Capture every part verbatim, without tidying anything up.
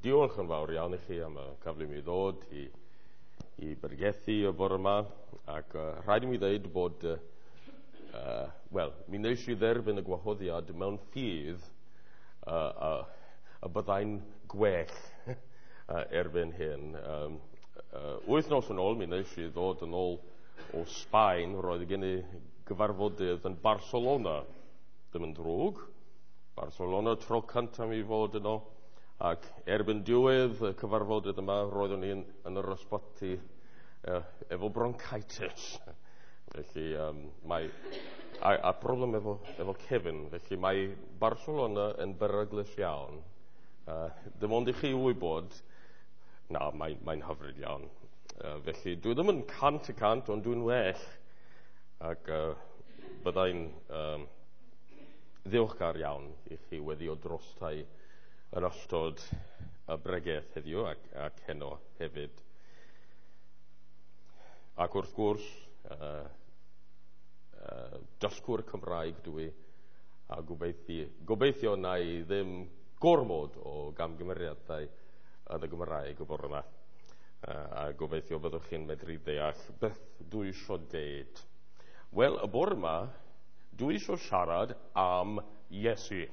diolch yn fawr iawn i chi am y cyfle mi ddod i, i bergethu y bore yma. Ac uh, rhaid i mi ddweud bod, uh, uh, wel, mi wnes i dderbyn y gwahoddiad mewn ffydd uh, uh, y byddai'n gwech uh, erbyn hyn. Um, uh, wyth nos yn ôl, mi wnes i ddod yn ôl o Sbaen, roedd gen i gyfarfodydd yn Barcelona. Dim yn drwg. Barcelona tro cyntaf mi fod yno, ac erbyn diwedd y cyfarfodydd yma, roeddwn ni'n yn yr ysbyty uh, efo bronchitis. Felly, um, mae, a, a problem efo, efo Kevin, felly mae Barcelona yn beryglus iawn. Uh, dim ond i chi wybod, na, mae'n mae hyfryd iawn. Uh, felly, dwi ddim yn cant y cant, ond dwi'n well, ac uh, byddai'n um, ddiolchgar iawn i chi wedi o drostau yn ystod y bregeth heddiw ac, ac heno hefyd. Ac wrth gwrs, uh, uh, dysgwr Cymraeg dwi, a gobeithio, gobeithio na i ddim gormod o gamgymeriadau yn y Gymraeg y bore yma. Uh, a gobeithio byddwch chi'n medru deall beth dwi eisiau deud. Wel, y bore yma, dwi eisiau siarad am Iesu.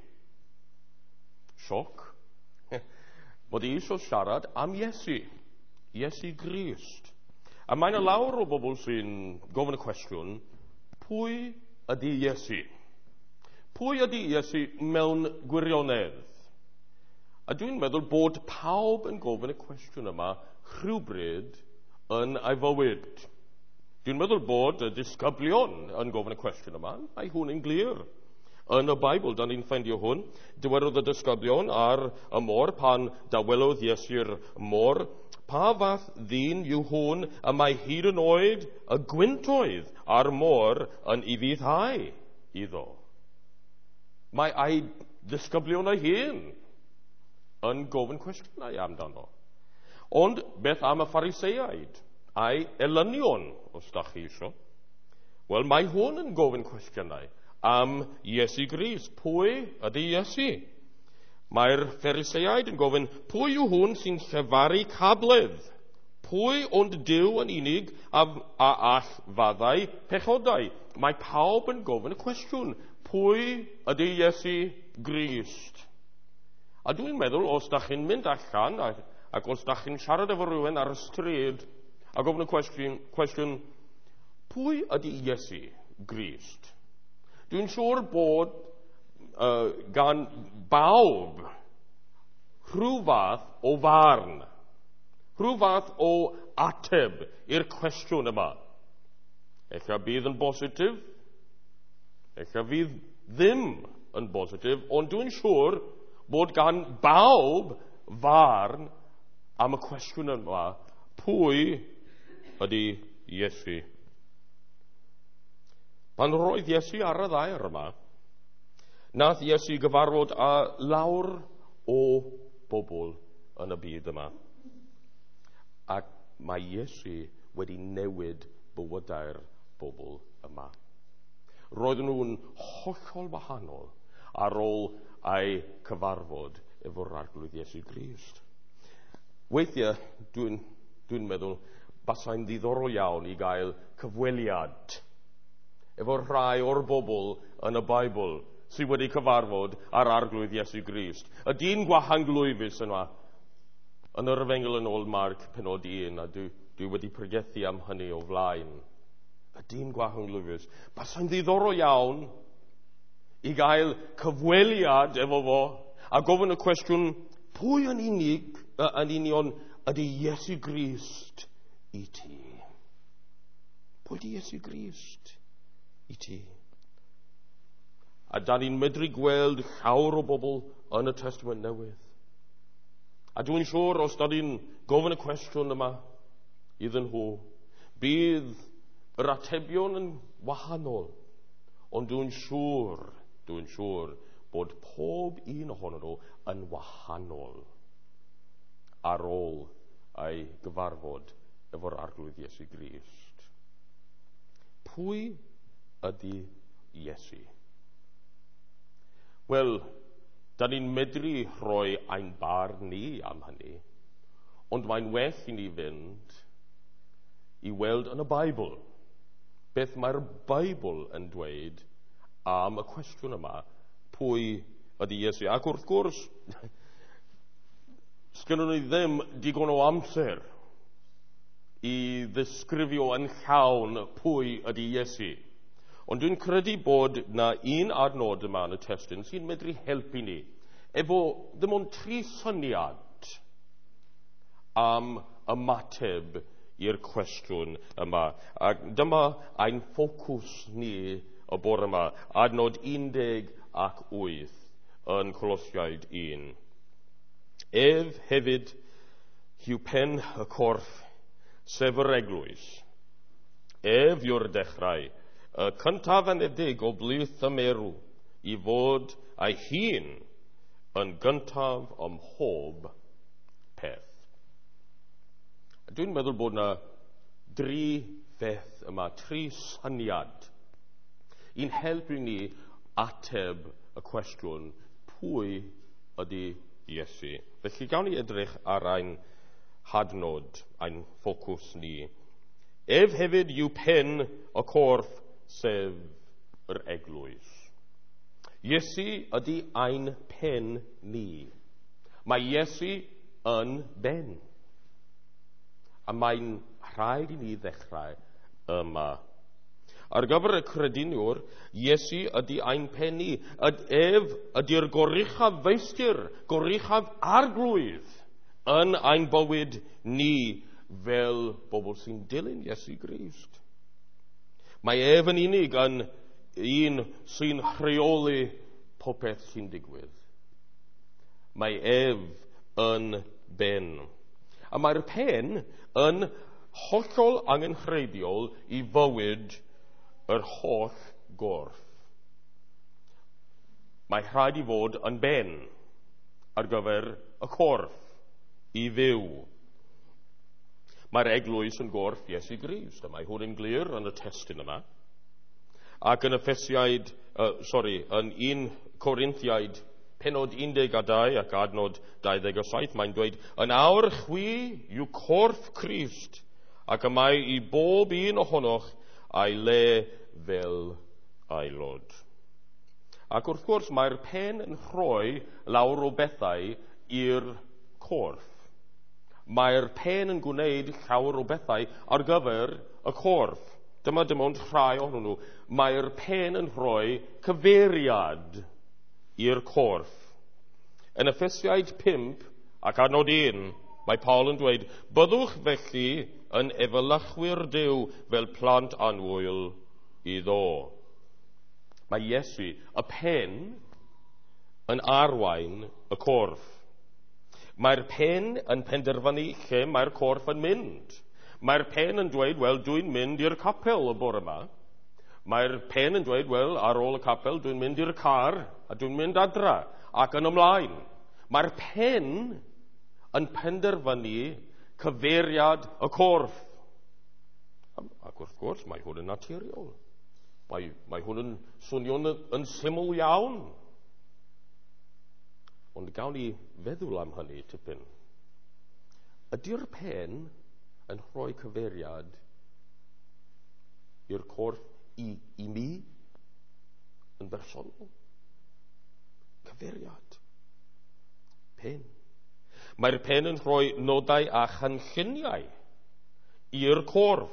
Sioc? Bod i eisiau siarad am Iesu. Iesu Grist. A mae'n y lawr o bobl sy'n gofyn y cwestiwn, pwy ydy Iesu? Pwy ydy Iesu mewn gwirionedd? A dwi'n meddwl bod pawb yn gofyn y cwestiwn yma rhywbryd yn ei fywyd. Dwi'n meddwl bod y disgyblion yn gofyn y cwestiwn yma, mae hwn yn glir. Yn y Beibl, da ni'n ffeindio hwn, dywedodd y disgyblion ar y môr pan dawelodd Iesu'r môr, pa fath ddyn yw hwn y mae hyd yn oed y gwyntoedd a'r môr yn ei fyddhau iddo. Mae ei disgyblion ei hun yn gofyn cwestiynau amdano. Ond beth am y Phariseiaid? A'i elynion, os da chi isio. Wel, mae hwn yn gofyn cwestiynau am Iesu Grist. Pwy ydy Iesu? Mae'r Phariseiaid yn gofyn, pwy yw hwn sy'n llefaru cabledd? Pwy ond Duw yn unig a, a all faddau pechodau? Mae pawb yn gofyn y cwestiwn, pwy ydy Iesu Grist? A dwi'n meddwl, os da chi'n mynd allan, ac os da chi'n siarad efo rhywun ar y stryd, a gofyn y cwestiwn, cwestiwn pwy ydy Iesu Grist? Dwi'n siŵr bod uh, gan bawb rhyw fath o farn, rhyw fath o ateb i'r cwestiwn yma. Ella bydd yn bositif, ella fydd ddim yn bositif, ond dwi'n siŵr bod gan bawb farn am y cwestiwn yma, pwy ydy Iesu. Pan roedd Iesu ar y ddaear yma, nath Iesu gyfarfod â lawr o bobl yn y byd yma. Ac mae Iesu wedi newid bywydau'r bobl yma. Roedden nhw'n hollol wahanol ar ôl ei cyfarfod efo'r arglwydd Iesu Grist. Weithiau, dwi'n dwi meddwl, basai'n ddiddorol iawn i gael cyfweliad efo rhai o'r bobl yn y Beibl sydd wedi cyfarfod ar arglwydd Iesu Grist. Y dyn gwahanglwyfus yma yn yr Efengyl yn ôl Marc penod un, a dwi, dwi wedi pregethu am hynny o flaen. Y dyn gwahanglwyfus. Basai'n ddiddorol iawn i gael cyfweliad efo fo a gofyn y cwestiwn, pwy yn unig, yn union ydy Iesu Grist i ti? Pwy ydy Iesu Grist i ti? A da ni'n medru gweld llawer o bobl yn y Testament Newydd. A dwi'n siŵr os da ni'n gofyn y cwestiwn yma iddyn nhw, bydd yr atebion yn wahanol, ond dwi'n siŵr, dwi'n siŵr bod pob un ohonyn nhw yn wahanol ar ôl ei gyfarfod efo'r arglwydd Iesu Grist. Pwy ydy Iesu? Wel, da ni'n medru rhoi ein barn ni am hynny, ond mae'n well i ni fynd i weld yn y Beibl beth mae'r Beibl yn dweud am y cwestiwn yma, pwy ydy Iesu. Ac wrth gwrs, sgynnon ni ddim digon o amser i ddisgrifio yn llawn pwy ydy Iesu. Ond dwi'n credu bod na un adnod yma yn y testyn sy'n medru helpu ni efo ddim ond tri syniad am ymateb i'r cwestiwn yma. Ac dyma ein ffocws ni y bore yma, adnod un deg ac wyth yn Colosiaid un. Ef hefyd yw pen y corff, sef yr eglwys. Ef yw'r dechrau, y cyntaf anedig o blith y merw, i fod a'i hun yn gyntaf ym mhob peth. Dwi'n meddwl bod yna dri beth yma, tri syniad, i'n helpu ni ateb y cwestiwn pwy ydy Iesu. Felly gawn ni edrych ar ein hadnod, ein ffocws ni. Ef hefyd yw pen y corff, sef yr eglwys. Iesu ydy ein pen ni. Mae Iesu yn ben. A mae'n rhaid i ni ddechrau yma. Ar gyfer y crediniwr, Iesu ydy ein pen ni. Ef ydy'r goruchaf feistr, goruchaf arglwydd yn ein bywyd ni fel bobl sy'n dilyn Iesu Grist. Mae ef yn unig yn un sy'n rheoli popeth sy'n digwydd. Mae ef yn ben. A mae'r pen yn hollol angenrheidiol i fywyd yr holl gorff. Mae rhaid i fod yn ben ar gyfer y corff i fyw. Mae'r eglwys yn gorff Iesu Grist, a mae hwn yn glir yn y testyn yma. Ac yn Effesiaid, uh, sorry, yn un Corinthiaid, penod un deg a dau ac adnod dau ddeg a saith, mae'n dweud, yn awr chwi yw corff Crist, ac y mae i bob un ohonoch a'i le fel aelod. Ac wrth gwrs, mae'r pen yn rhoi lawr o bethau i'r corff. Mae'r pen yn gwneud llawer o bethau ar gyfer y corff. Dyma dim ond rhai ohonyn nhw. Mae'r pen yn rhoi cyfeiriad i'r corff. Yn Effesiaid pump ac adnod un, mae Paul yn dweud, byddwch felly yn efelychwyr Duw fel plant anwyl iddo. Mae Iesu, y pen, yn arwain y corff. Mae'r pen yn penderfynu lle mae'r corff yn mynd. Mae'r pen yn dweud, wel, dwi'n mynd i'r capel y bore yma. Mae'r pen yn dweud, wel, ar ôl y capel, dwi'n mynd i'r car, a dwi'n mynd adra, ac yn ymlaen. Mae'r pen yn penderfynu cyfeiriad y corff. Ac wrth gwrs, mae hwn yn naturiol. Mae, mae hwn yn swnio'n yn syml iawn. Ond gawn ni feddwl am hynny tipyn. Ydy'r pen yn rhoi cyfeiriad i'r corff i, i mi yn bersonol? Cyfeiriad. Pen. Mae'r pen yn rhoi nodau a chanlluniau i'r corff.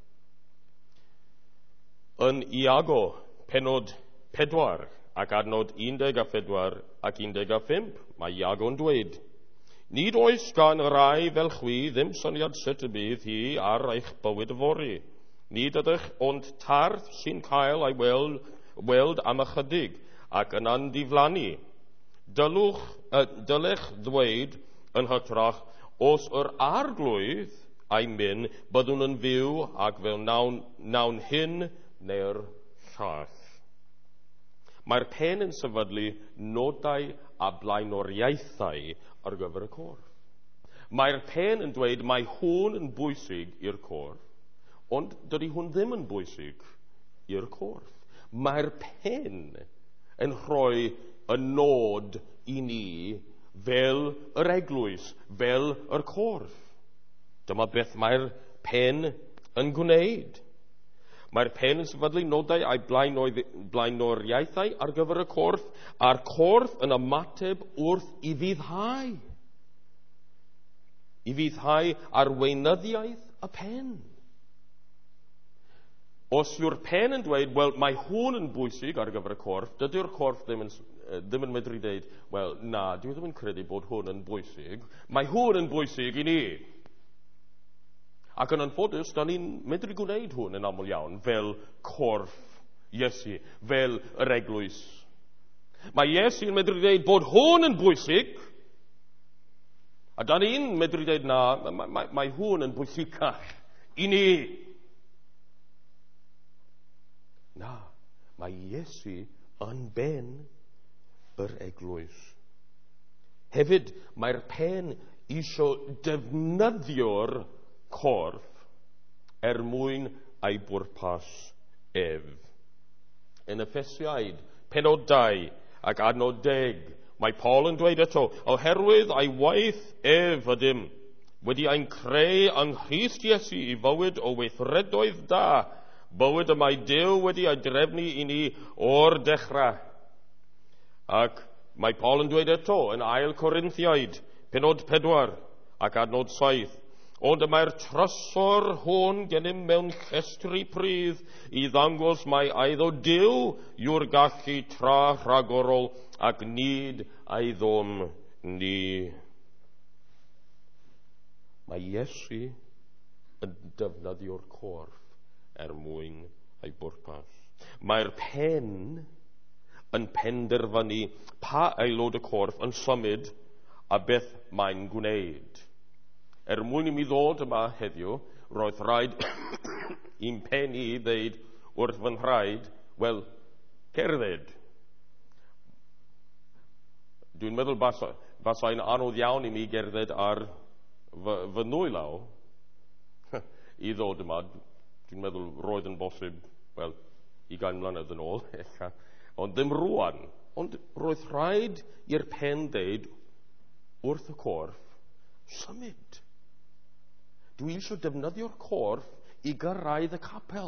Yn Iago, penod pedwar, ac adnod un deg a phedwar ac un deg a phump, mae Iago'n dweud, nid oes gan y rai fel chwi ddim syniad sut y bydd hi ar eich bywyd yfori. Nid ydych ond tarth sy'n cael ei weld, weld am ychydig ac yn andiflannu. Dylwch, uh, dylech ddweud yn hytrach, os yr arglwydd a'i mynd, byddwn yn fyw ac fel nawn, nawn hyn neu'r llall. Mae'r pen yn sefydlu nodau a blaenoriaethau ar gyfer y corff. Mae'r pen yn dweud mae hwn yn bwysig i'r corff, ond dydy hwn ddim yn bwysig i'r corff. Mae'r pen yn rhoi yn nod i ni fel yr eglwys, fel yr corff. Dyma beth mae'r pen yn gwneud. Mae'r pen yn sefydlu nodau a'i blaenoriaethau ar gyfer y corff, a'r corff yn ymateb wrth i fyddhau. I fyddhau arweinyddiaeth y pen. Os yw'r pen yn dweud, wel, mae hwn yn bwysig ar gyfer y corff, dydy'r corff ddim yn, ddim yn medru dweud, wel, na, dwi ddim yn credu bod hwn yn bwysig. Mae hwn yn bwysig i ni. Ac yn anffodus, da ni'n medru gwneud hwn yn aml iawn fel corff Iesu, fel yr eglwys. Mae Iesu yn medru dweud bod hwn yn bwysig, a da ni'n medru dweud na, mae, mae, mae hwn yn bwysicach i ni. Na, mae Iesu yn ben yr eglwys. Hefyd, mae'r pen isio defnyddio'r corff er mwyn ei bwrpas ef. Yn Effesiaid, penod dau ac adnod deg, mae Paul yn dweud eto, oherwydd ei waith ef ydym, wedi ein creu yng Nghrist Iesu i fywyd o weithredoedd da, bywyd y mae Duw wedi ei drefnu i ni o'r dechrau. Ac mae Paul yn dweud eto yn ail Corinthiaid, penod pedwar ac adnod saith, ond y mae'r trysor hwn gennym mewn llestri prydd i ddangos mai eiddo Duw yw'r gallu tra rhagorol ac nid eiddom ni. Mae Iesu yn defnyddio'r corff er mwyn ei bwrpas. Mae'r pen yn penderfynu pa aelod y corff yn symud a beth mae'n gwneud. Er mwyn i mi ddod yma heddiw, roedd rhaid i'n pen i ddeud wrth fy nhraed, wel, cerdded. Dwi'n meddwl basai'n anodd iawn i mi gerdded ar fy, fy nwylaw i ddod yma. Dwi'n meddwl roedd yn bosib, wel, ugain mlynedd yn ôl, ond ddim rwan. Ond roedd rhaid i'r pen ddeud wrth y corff, symud. Dwi eisiau defnyddio'r corff i gyrraedd y capel.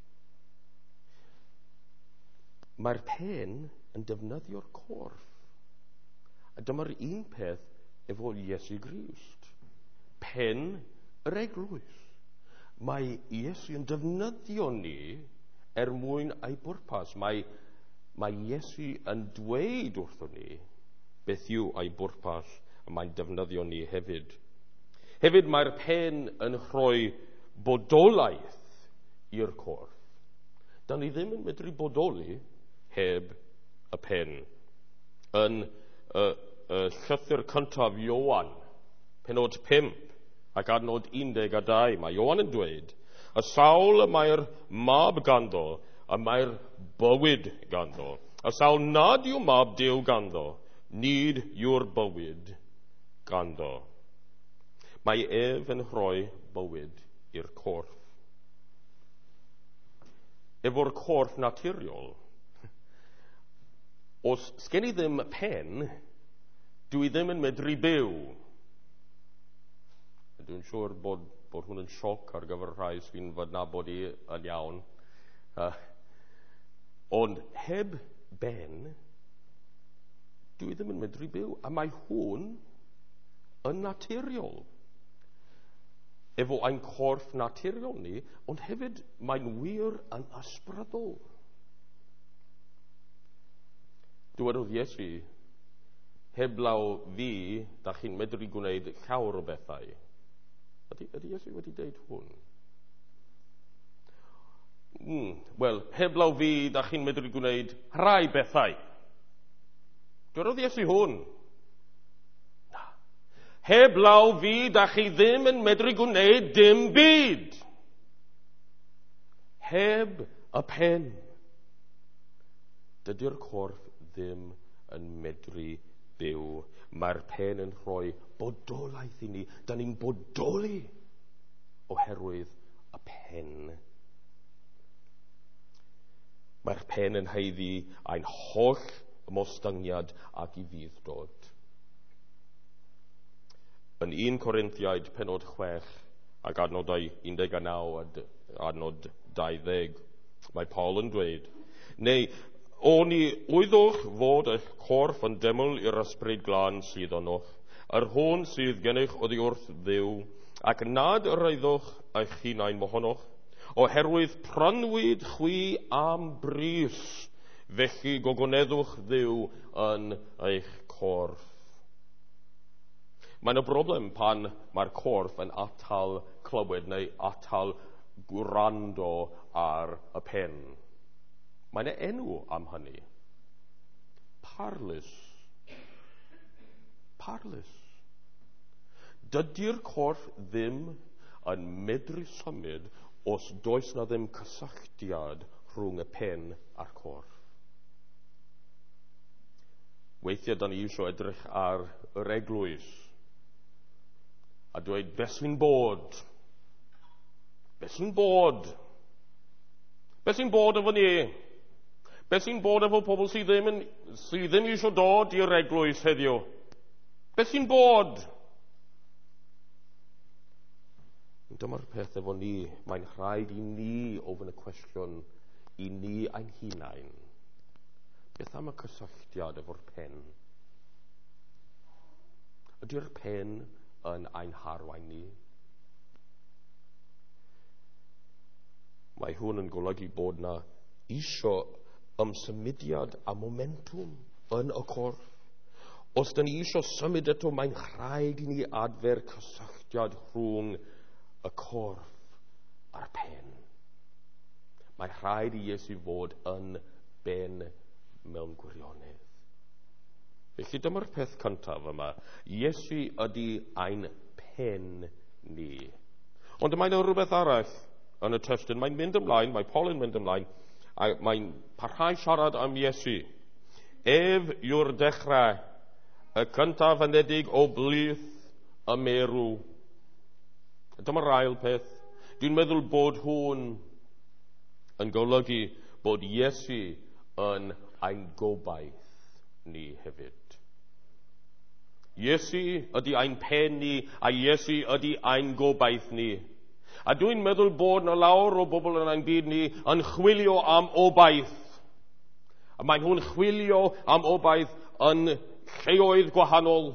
Mae'r pen yn defnyddio'r corff. A dyma'r un peth efo Iesu Grist. Pen yr eglwys. Mae Iesu yn defnyddio ni er mwyn ei bwrpas. Mae, mae Iesu yn dweud wrtho ni beth yw ei bwrpas, a mae'n defnyddio ni hefyd. Hefyd mae'r pen yn rhoi bodolaeth i'r corff. Da ni ddim yn medru bodoli heb y pen. Yn y, y llythyr cyntaf Ioan, penod pump ac adnod un deg a dau, mae Ioan yn dweud, y sawl y mae'r mab ganddo, a mae'r bywyd ganddo. Y sawl nad yw mab Duw ganddo, nid yw'r bywyd ganddo. Mae ef yn rhoi bywyd i'r corff. Efo'r corff naturiol, os sgen i ddim pen, dwi ddim yn medru byw. Dwi'n siŵr bod, bod hwn yn sioc ar gyfer rhai sy'n fy nabod i yn iawn. Uh, ond heb ben, dwi ddim yn medru byw. A mae hwn yn naturiol. Efo ein corff naturiol ni, ond hefyd mae'n wir yn ysbrydol. Dywedodd Iesu, heblaw fi, da chi'n medru gwneud llawer o bethau. Ydy, ydy Iesu wedi deud hwn? Mm, Wel, heblaw fi, da chi'n medru gwneud rhai bethau. Dywedodd Iesu hwn? Heblaw fi, da chi ddim yn medru gwneud dim byd. Heb y pen. Dydy'r corff ddim yn medru byw. Mae'r pen yn rhoi bodolaeth i ni. Da ni'n bodoli oherwydd y pen. Mae'r pen yn heiddi ein holl ymostyngiad ac i fydd dod. Yn un Corinthiaid penod chwech ac adnodau un deg naw a adnod dau-ddeg, mae Paul yn dweud, neu, o ni wyddwch fod eich corff yn deml i'r ysbryd glân sydd onoch, yr hwn sydd gennych oddi wrth Dduw, ac nad yr eiddwch eich hunain mohonoch, oherwydd prynwyd chwi am bris, felly gogoneddwch Dduw yn eich corff. Mae'n y broblem pan mae'r corff yn atal clywed neu atal gwrando ar y pen. Mae'n enw am hynny. Parlus. Parlus. Dydy'r corff ddim yn medru symud os does na ddim cysylltiad rhwng y pen a'r corff. Weithiau da ni eisiau edrych ar yr eglwys a dweud, beth sy'n bod? Beth sy'n bod? Beth sy'n bod efo ni? Beth sy'n bod efo pobl sydd ddim, yn, sydd ddim eisiau dod i'r eglwys heddiw? Beth sy'n bod? Dyma'r peth efo ni. Mae'n rhaid i ni ofyn y cwestiwn i ni ein hunain. Beth am y cysylltiad efo'r pen? Ydy'r pen yn ein harwain ni? Mae hwn yn golygu bod na isio ymsymudiad a momentum yn y corff. Os da ni eisiau symud eto, mae'n rhaid i ni adfer cysylltiad rhwng y corff a'r pen. Mae rhaid i Iesu fod yn ben mewn gwirionedd. Felly dyma'r peth cyntaf yma. Iesu ydy ein pen ni. Ond mae'n rhywbeth arall yn y testyn. Mae'n mynd ymlaen, mae Paul yn mynd ymlaen, a mae'n parhau siarad am Iesu. Ef yw'r dechrau, y cyntaf yn edig o blith y merw. Dyma'r ail peth. Dwi'n meddwl bod hwn yn golygu bod Iesu yn ein gobaith ni hefyd. Iesu ydy ein pen ni, a Iesu ydy ein gobaith ni. A dwi'n meddwl bod na lawr o bobl yn ein byd ni yn chwilio am obaith. A mae nhw'n chwilio am obaith yn lleoedd gwahanol.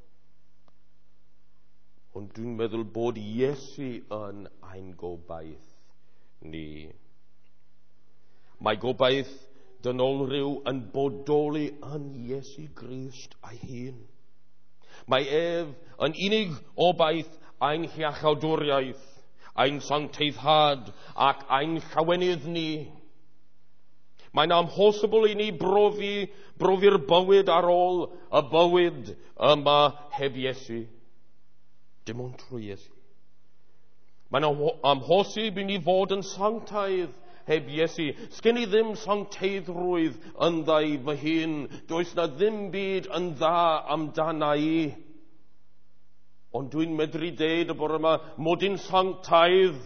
Ond dwi'n meddwl bod Iesu yn ein gobaith ni. Mae gobaith dynolryw yn bodoli yn Iesu Grist a'i hun. Mae ef yn unig obaith ein hiachawdwriaeth, ein sancteiddhad ac ein llawenydd ni. Mae'n amhosibl i ni brofi, brofi'r bywyd ar ôl y bywyd yma heb Iesu. Dim ond trwy Iesu. Mae'n amhosib i ni fod yn sanctaidd heb Iesu. Sgen i ddim sancteiddrwydd yndda'i fy hun. Does na ddim byd yn dda amdana i. Ond dwi'n medru deud y bore yma mod i'n sanctaidd.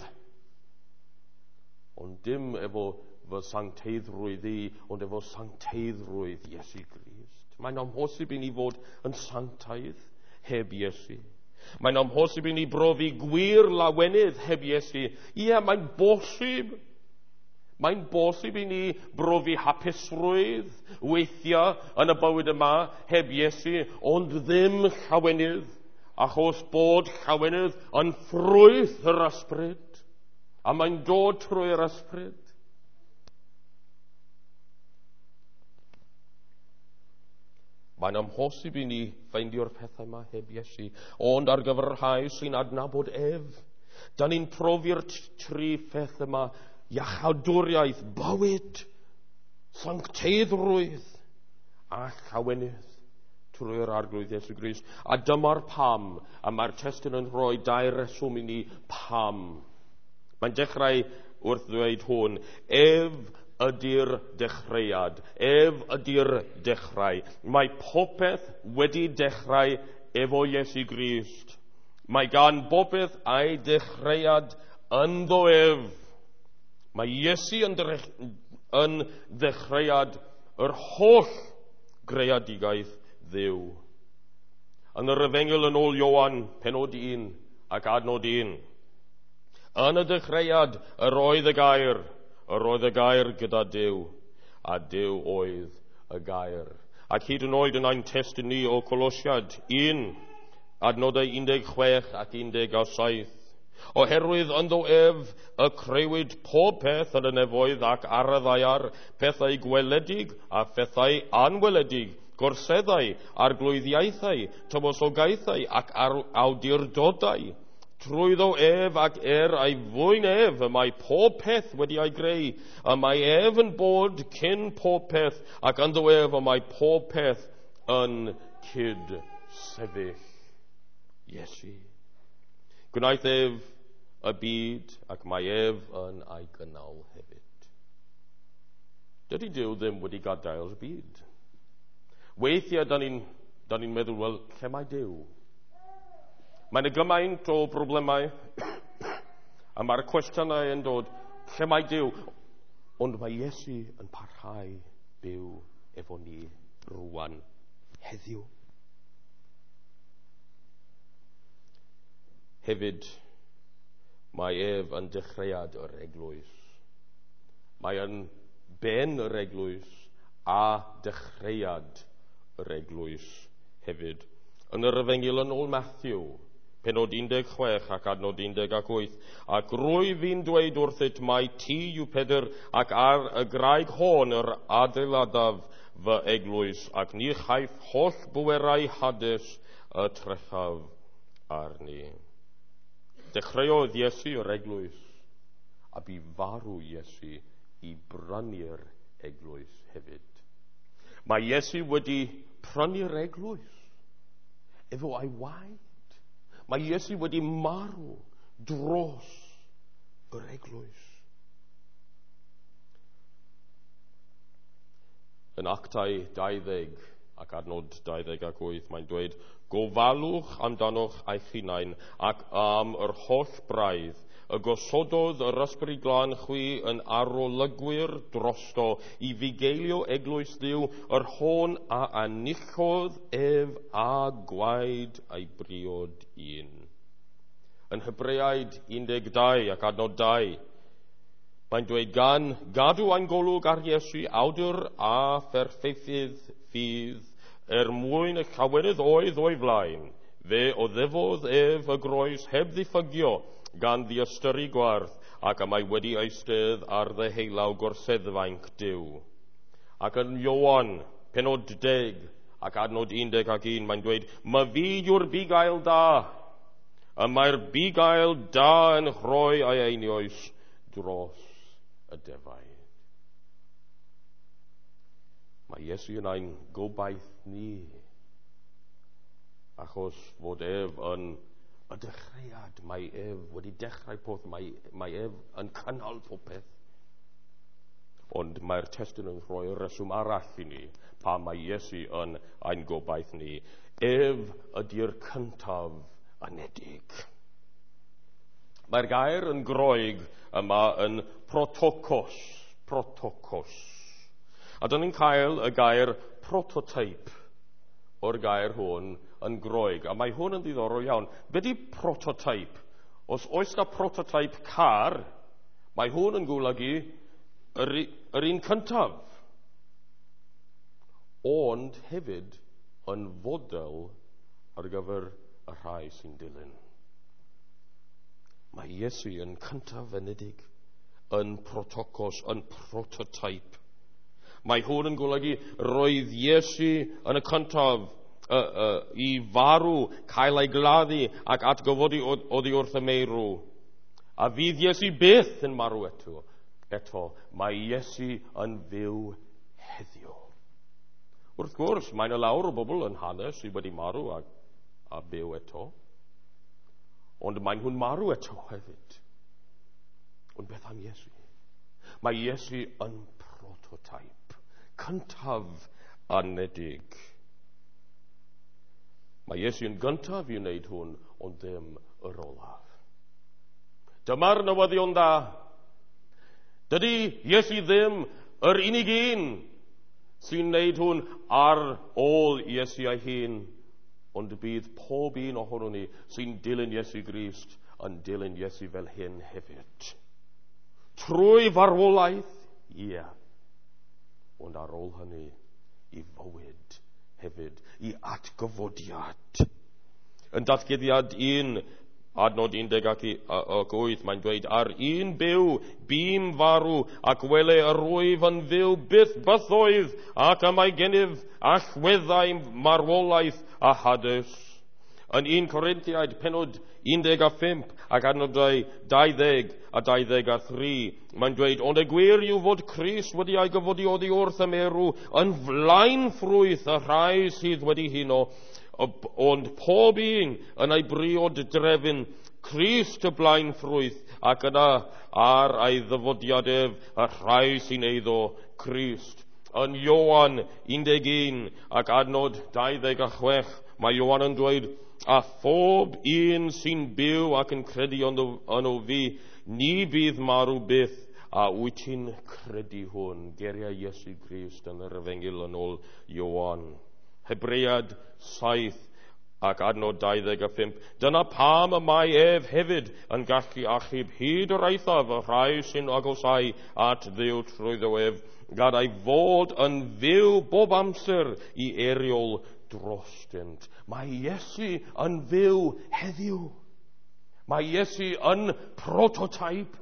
Ond dim efo fy sancteiddrwydd i, ond efo sancteiddrwydd Iesu Grist. Mae'n amhosib i ni fod yn sanctaidd heb Iesu. Mae'n amhosib i ni brofi gwir lawenydd heb Iesu. Ie, mae'n bosib. Mae'n bosib i ni brofi hapusrwydd weithiau yn y bywyd yma heb Iesu, ond ddim llawenydd, achos bod llawenydd yn ffrwyth yr ysbryd, a mae'n dod trwy'r ysbryd. Mae'n amhosib i ni ffeindio'r pethau yma heb Iesu, ond ar gyfer rhai sy'n adnabod ef, da ni'n profi'r tri pheth yma: iachawdwriaeth, bywyd, sancteiddrwydd a llawenydd trwy'r arglwydd Iesu Grist. A dyma'r pam, a mae'r testyn yn rhoi dau reswm i ni pam. Mae'n dechrau wrth ddweud hwn: ef ydy'r dechreuad, ef ydy'r dechrau. Mae popeth wedi dechrau efo Iesu Grist. Mae gan bopeth ei dechreuad ynddo ef. Mae Iesu yn, yn dechreuad yr holl greadigaeth ddiw. Yn yr Efengyl yn ôl Ioan, penod un ac adnod un. Yn y dechreuad yr oedd y gair, yr oedd y gair gyda Dyw, a Dyw oedd y gair. Ac hyd yn oed yn ein testyn ni o Colosiad un, adnodau un deg chwech ac un deg saith. Oherwydd ynddo ef y creuwyd pob peth yn y nefoedd ac ar y ddaiar, pethau gweledig a phethau anweledig, gorseddau a'r glwyddiaethau, tymosogaethau ac awdurdodau. Trwyddo ef ac er a'i fwyn ef, y mae pob peth wedi ei greu, y mae ef yn bod cyn pob peth, ac ynddo ef y mae pob peth yn cyd sefyll. Iesu. Gwnaeth ef y byd, ac mae ef yn ei gynnal hefyd. Dydy Dyw ddim wedi gadael y byd. Weithiau, da ni'n ni meddwl, wel, lle mae Dyw? Mae'n y gymaint o broblemau, a mae'r cwestiynau yn dod, lle mae Dyw? Ond mae Iesu yn parhau byw efo ni rwan heddiw. Hefyd, mae ef yn dechreuad yr eglwys. Mae yn ben yr eglwys a dechreuad yr eglwys hefyd. Yn yr Efengyl yn ôl Matthew, penod un deg chwech ac adnod un deg ac wyth, ac rwyf fi'n dweud wrthyt mae ti yw Pedr, ac ar y graig hon yr adeiladaf fy eglwys, ac ni chaiff holl bwerau Hades y trechaf arni. Dechreuodd Iesu yr eglwys, a bu farw Iesu i brynu'r eglwys hefyd. Mae Iesu wedi prynu'r eglwys efo ei waed. Mae Iesu wedi marw dros yr eglwys. Yn Actau deuddeg ac adnod deuddeg ac wyth, mae'n dweud, gofalwch amdanoch eich hunain ac am yr holl braidd, y gosododd yr ysbryd glân chwi yn arolygwyr drosto i fugeilio eglwys Dduw, yr hôn a anillodd ef a gwaed ei briod un. Yn Hebreaid un deg dau ac adnod dau, mae'n dweud gan gadw ein golwg ar Iesu awdur a pherffeithydd ffydd, er mwyn y llawenydd oedd o'i flaen, fe o ddefodd ef y groes heb ddiffygio gan ddiastyru gwarth, ac am ei wedi eistedd ar ddeheulaw gorseddfainc Dyw. Ac yn Ioan, penod deg ac adnod un deg ac un, mae'n dweud, my fi yw'r bugail da, a mae'r bugail da yn rhoi ei einioes dros y defaid. Mae Iesu yn ein gobaith ni, achos fod ef yn y dechreuad, mae ef wedi dechrau pob, mae, mae ef yn cynnal pob peth. Ond mae'r testyn yn rhoi y reswm arall i ni, pa mae Iesu yn ein gobaith ni. Ef ydy'r cyntaf anedig. Mae'r gair yn Groeg yma yn protokos, protokos. A dyn ni'n cael y gair prototype o'r gair hwn yn Groeg. A mae hwn yn ddiddorol iawn. Be di prototype? Os oes na prototype car, mae hwn yn golygu yr, yr un cyntaf. Ond hefyd yn fodel ar gyfer y rhai sy'n dilyn. Mae Iesu yn cyntaf enedig, yn protokos, yn prototype. Mae hwn yn golygu roedd Iesu yn y cyntaf uh, uh, i farw, cael ei gladdu ac atgyfodi oddi wrth y meirw. A fydd Iesu byth yn marw eto. Eto, mae Iesu yn fyw heddiw. Wrth gwrs, mae'n y lawr o bobl yn hanes sydd wedi marw a, a byw eto. Ond mae'n hwn marw eto hefyd. Ond beth am Iesu? Mae Iesu yn prototype, cyntaf anedig. Mae Iesu yn gyntaf i wneud hwn, ond ddim yr olaf. Dyma'r newyddion da. Dydy Iesu ddim yr unig un sy'n neud hwn ar ôl Iesu ei hun, ond bydd pob un ohono ni sy'n dilyn Iesu Grist yn dilyn Iesu fel hyn hefyd. Trwy farwolaeth, ie, yeah. Ond ar ôl hynny, i fywyd hefyd, i atgyfodiad. Yn datguddiad un, adnod un deg ac wyth, mae'n dweud, ar un byw, bîm farw, ac wele yr wyf yn fyw byth bythoedd, ac am ei gennyf allweddau marwolaeth a Hades. Yn un Corinthiaid, penod un deg a phump, ac adnodau dau-ddeg a dau-ddeg a thri, mae'n dweud, ond y gwir yw fod Crist wedi ei gyfodioddi wrth y merw yn flaen ffrwyth y rhai sydd wedi huno, ond pob un yn ei briod drefyn Crist y blaen ffrwyth, ac yna ar ei ddyfodiadef y rhai sy'n eiddo Crist. Yn Ioan un deg un ac adnod dau-ddeg a chwech, mae Ioan yn dweud, a phob un sy'n byw ac yn credu yno fi, ni bydd marw byth, a wyt ti'n credu hwn? Geriau Iesu Grist yn yr Efengil yn ôl Ioan. Hebread saith ac adnod dau-ddeg a phump. Dyna pam y mae ef hefyd yn gallu achub hyd yr eithaf y rhai sy'n agosau at Dduw trwyddo ef, gad ei fod yn fyw bob amser i eriol drostynt. Mae Iesu yn fyw heddiw. Mae Iesu yn prototype.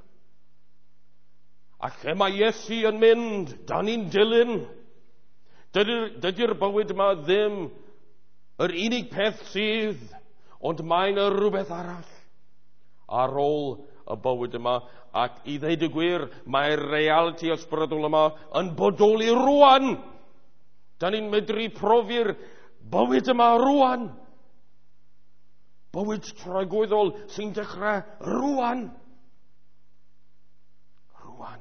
Ac lle mae Iesu yn mynd, da ni'n dilyn. Dydy'r dydy bywyd yma ddim yr unig peth sydd, ond mae'n rhywbeth arall ar ôl y bywyd yma. Ac i ddeud y gwir, mae'r realiti ysbrydol yma yn bodoli rwan. Da ni'n medru profi'r bywyd yma rwan. Bywyd tragwyddol sy'n dechrau rwan. Rwan.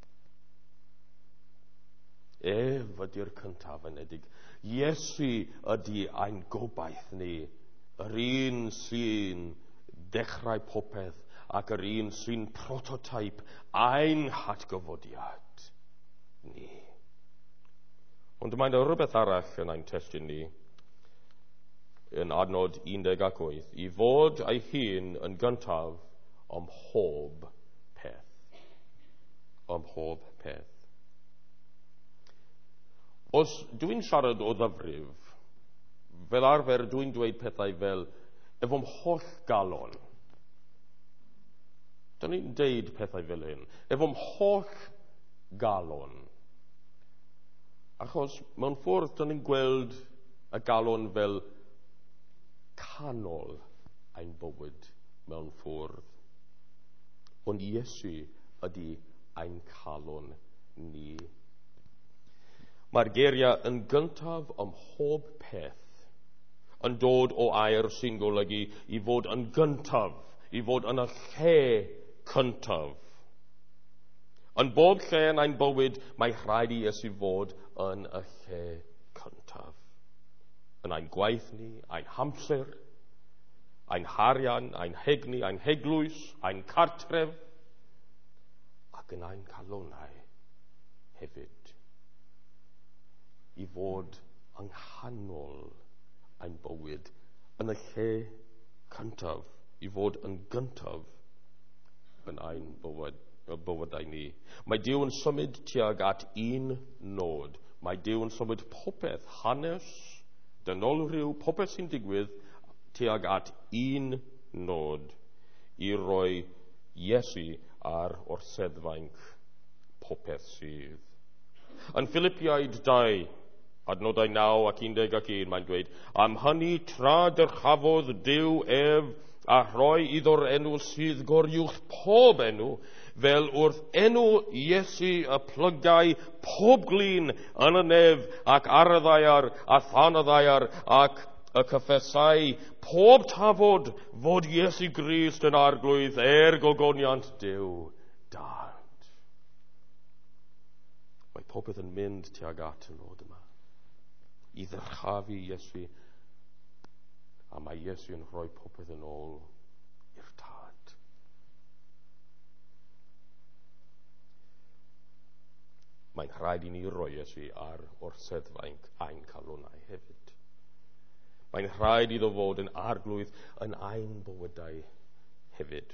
Ef ydy'r cyntaf yn edig. Iesu ydy ein gobaith ni, yr un sy'n dechrau popeth ac yr un sy'n prototype ein hatgyfodiad ni. Ond mae'n rhywbeth arall yn ein testyn ni, yn adnod un deg ac wyth, i fod ei hun yn gyntaf ym mhob peth. Ym mhob peth. Os dwi'n siarad o ddyfrif, fel arfer dwi'n dweud pethau fel efo'm holl galon. Dyn ni'n deud pethau fel hyn, efo'm holl galon. Achos mewn ffordd dyn ni'n gweld y galon fel canol ein bywyd mewn ffordd. Ond Iesu ydy ein calon ni. Mae'r geiriau yn gyntaf ym mhob peth yn dod o air sy'n golygu i fod yn gyntaf, i fod yn y lle cyntaf. Yn bob lle yn ein bywyd, mae rhaid i Iesu fod yn y lle cyntaf. Yn ein gwaith ni, ein hamser, ein harian, ein hegni, ein heglwys, ein cartref, ac yn ein calonau hefyd. I fod yng nghanol ein bywyd yn y lle cyntaf, i fod yn gyntaf yn ein bywyd, bywydau ni. Mae Duw yn symud tuag at un nod. Mae Duw yn symud popeth, hanes, dynolryw, popeth sy'n digwydd tuag at un nod, i roi Iesu ar orseddfainc popeth sydd. Yn Filipiaid dau, adnodau naw ac un deg ac un, mae'n dweud, am hynny tra dyrchafodd Duw ef a rhoi iddo'r enw sydd goriwch pob enw, fel wrth enw Iesu y plygau pob glin yn y nef ac ar y ddaiar a than y ddaiar ac y cyffesau pob tafod fod Iesu Grist yn arglwydd er gogoniant Duw dad. Mae popeth yn mynd tuag at y nod yma, i ddyrchafu Iesu, a mae Iesu yn rhoi popeth yn ôl i'r tad. Mae'n rhaid i ni roi Iesu ar orsedd ein, ein calonau hefyd. Mae'n rhaid iddo fod yn arglwydd yn ein bywydau hefyd.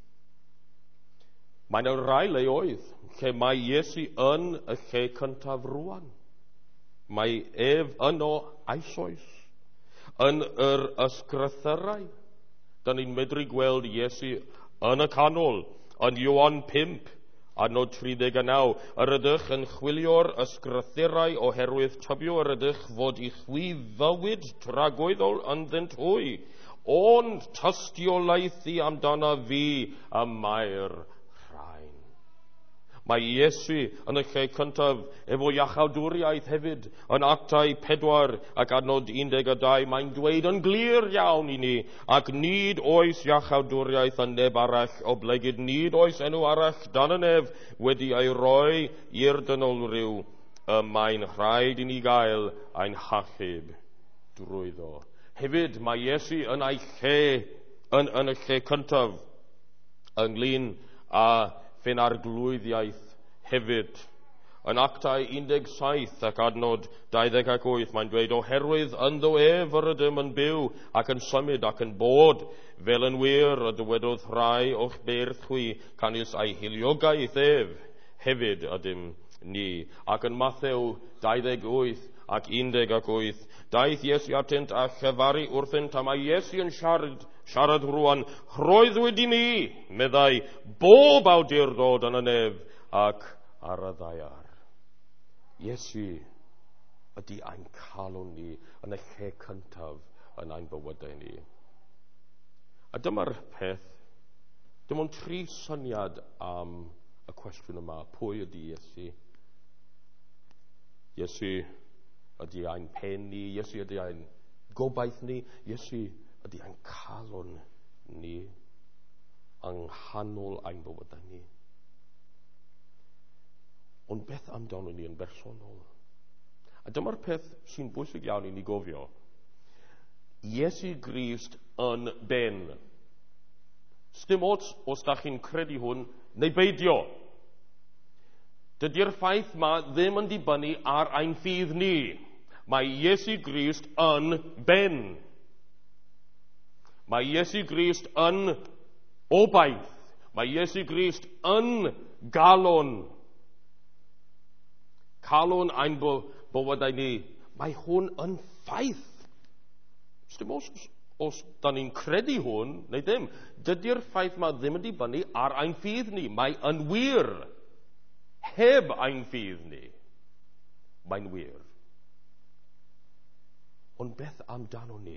Mae yna rai leoedd lle mae Iesu yn y lle cyntaf rwan. Mae ef yno eisoes yn yr ysgrythyrau. Da ni'n medru gweld Iesu yn y canol yn Ioan pump a nod tri deg a naw. Yr ydych yn chwilio'r ysgrythurau oherwydd tybio yr ydych fod i chwi fywyd tragwyddol ynddynt hwy. Ond tystiolaethu amdana fi y mae'r rhain. Mae Iesu yn y lle cyntaf efo iachawdwriaeth hefyd yn Actau pedwar ac adnod un deg a dau. Mae'n dweud yn glir iawn i ni, ac nid oes iachawdwriaeth yn neb arall o blegyd, nid oes enw arall dan y nef wedi ei roi i'r dynolryw, y mae'n rhaid i ni gael ein hachub drwyddo. Hefyd mae Iesu yn ei lle, yn, yn y lle cyntaf ynglyn a fe'n arglwyddiaeth hefyd. Yn Actau un deg saith ac adnod dau ddeg ac wyth, mae'n dweud, oherwydd ynddo ef yr ydym yn byw ac yn symud ac yn bod, fel yn wir y dywedodd rhai o'ch beirdd chwi, canys ei hiliogaeth ef hefyd ydym ni. Ac yn Mathew dau ddeg wyth ac un deg ac wyth, daeth Iesu atynt a chyfaru wrthynt, a mae Iesu yn siarad, siarad rwan, roedd wedi ni, meddai, bob awdurdod yn y nef ac ar y ddaiar. Iesu ydy ein calon ni yn y lle cyntaf yn ein bywydau ni. A dyma'r peth, dim ond tri syniad am y cwestiwn yma, pwy ydy Iesu? Iesu ydy ein pen ni, Iesu ydy ein gobaith ni, Iesu ydy ein calon ni yng nghanol ein bywydau ni. Ond beth amdano ni yn bersonol? A dyma'r peth sy'n bwysig iawn i ni gofio. Iesu Grist yn ben. Sdim ots os da chi'n credu hwn neu beidio. Dydy'r ffaith ma ddim yn dibynnu ar ein ffydd ni. Mae Iesu Grist yn ben. Mae Iesu Grist yn obaith. Mae Iesu Grist yn galon. Calon ein bywydau ni. Mae hwn yn ffaith. Sdim os, os da ni'n credu hwn, neu ddim. Dydy'r ffaith ma ddim yn dibynnu ar ein ffydd ni. Mae yn wir. Heb ein ffydd ni. Mae'n wir. Ond beth amdano ni?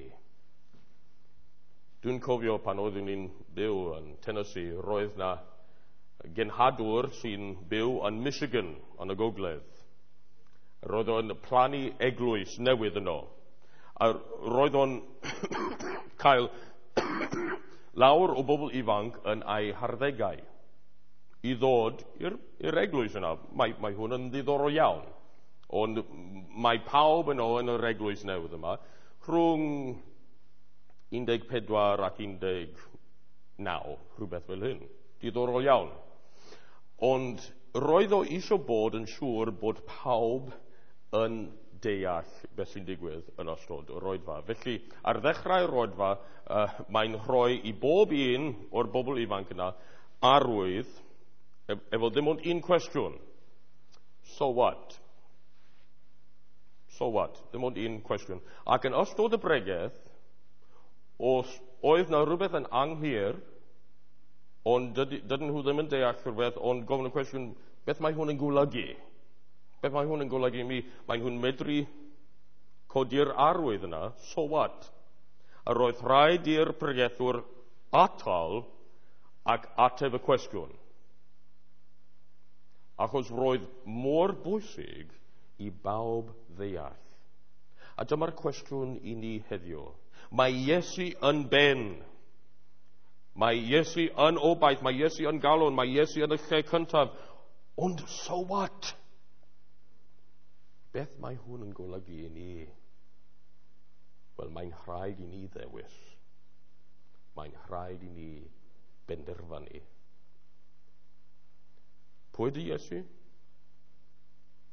Dwi'n cofio pan oeddwn ni'n byw yn Tennessee, roedd na genhadwr sy'n byw yn Michigan, yn y Gogledd. Roedd o'n plannu eglwys newydd yno. A roedd o'n cael lawr o bobl ifanc yn ei harddegau i ddod i'r eglwys yna. Mae, mae hwn yn ddiddorol iawn. Ond mae pawb yno yn yr eglwys newydd yma rhwng un deg pedwar ac un deg naw, rhywbeth fel hyn. Diddorol iawn. Ond roedd o isio bod yn siŵr bod pawb yn deall beth sy'n digwydd yn ystod y roedfa. Felly, ar ddechrau'r roedfa, uh, mae'n rhoi i bob un o'r bobl ifanc yna arwydd, efo ddim ond un cwestiwn. So what? So what? Ddim ond un cwestiwn. Ac yn ystod y bregeth, os oedd na rhywbeth yn anghir, ond dydyn nhw ddim yn deall rhywbeth, ond gofyn y cwestiwn, beth mae hwn yn golygu? Beth mae hwn yn golygu i mi? Mae hwn medru codi'r arwydd yna, so what? A roedd rhaid i'r pregethwr atal ac ateb y cwestiwn. Achos roedd mor bwysig i bawb ddeall. A dyma'r cwestiwn i ni heddiw. Mae Iesu yn ben. Mae Iesu yn obaith. Mae Iesu yn galon. Mae Iesu yn y lle cyntaf. Ond so what? Beth mae hwn yn golygu i ni? Wel, mae'n rhaid i ni ddewis. Mae'n rhaid i ni benderfynu. Pwy ydy Iesu?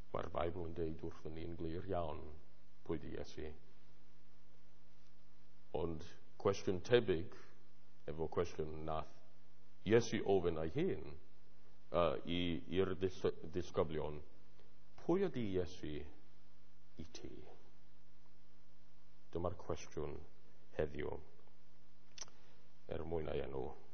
Mae'r Bible yn deud wrthyn ni'n glir iawn pwy di Iesu. Ond cwestiwn tebyg efo cwestiwn nath Iesu ofyn ei hun uh, i'r dis disgyblion, pwy ydi Iesu i ti? Dyma'r cwestiwn heddiw er mwyn ei enw.